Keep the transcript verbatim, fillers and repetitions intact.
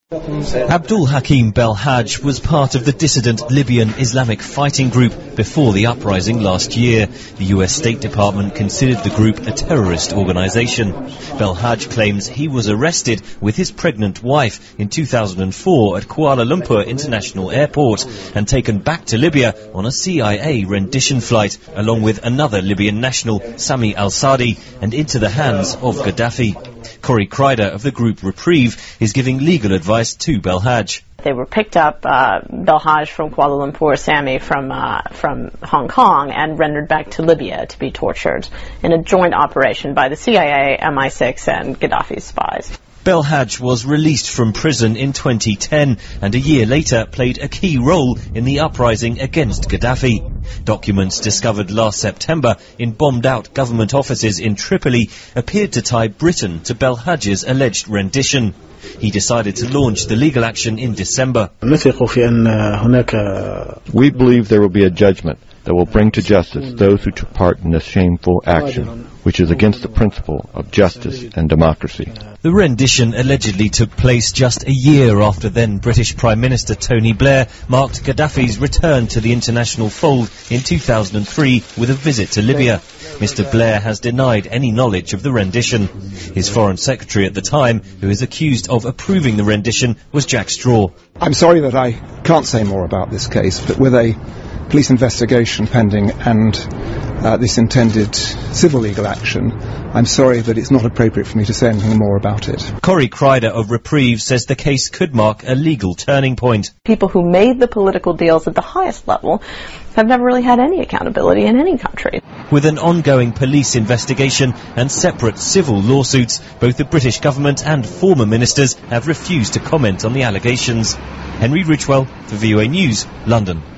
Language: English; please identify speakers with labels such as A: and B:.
A: Abdul Hakim Belhaj was part of the dissident Libyan Islamic Fighting Group before the uprising last year. The U S State Department considered the group a terrorist organization. Belhaj claims he was arrested with his pregnant wife in two thousand four at Kuala Lumpur International Airport and taken back to Libya on a C I A rendition flight, along with another Libyan national, Sami al-Sadi, and into the hands of Gaddafi. Corey Kreider of the group Reprieve is giving legal advice to Belhaj.
B: They were picked up, uh, Belhaj from Kuala Lumpur, Sami from uh, from Hong Kong, and rendered back to Libya to be tortured in a joint operation by the C I A, M I six, and Gaddafi's spies.
A: Belhaj was released from prison in twenty ten and a year later played a key role in the uprising against Gaddafi. Documents discovered last September in bombed-out government offices in Tripoli appeared to tie Britain to Belhaj's alleged rendition. He decided to launch the legal action in December.
C: We believe there will be a judgment that will bring to justice those who took part in this shameful action, which is against the principle of justice and democracy.
A: The rendition allegedly took place just a year after then British Prime Minister Tony Blair marked Gaddafi's return to the international fold in two thousand three with a visit to Libya. Mister Blair has denied any knowledge of the rendition. His Foreign Secretary at the time, who is accused of approving the rendition, was Jack Straw.
D: I'm sorry that I can't say more about this case, but with a police investigation pending and uh, this intended civil legal action, I'm sorry that it's not appropriate for me to say anything more about it.
A: Corey Kreider of Reprieve says the case could mark a legal turning point.
B: People who made the political deals at the highest level have never really had any accountability in any country.
A: With an ongoing police investigation and separate civil lawsuits, both the British government and former ministers have refused to comment on the allegations. Henry Ridgwell for V O A News, London.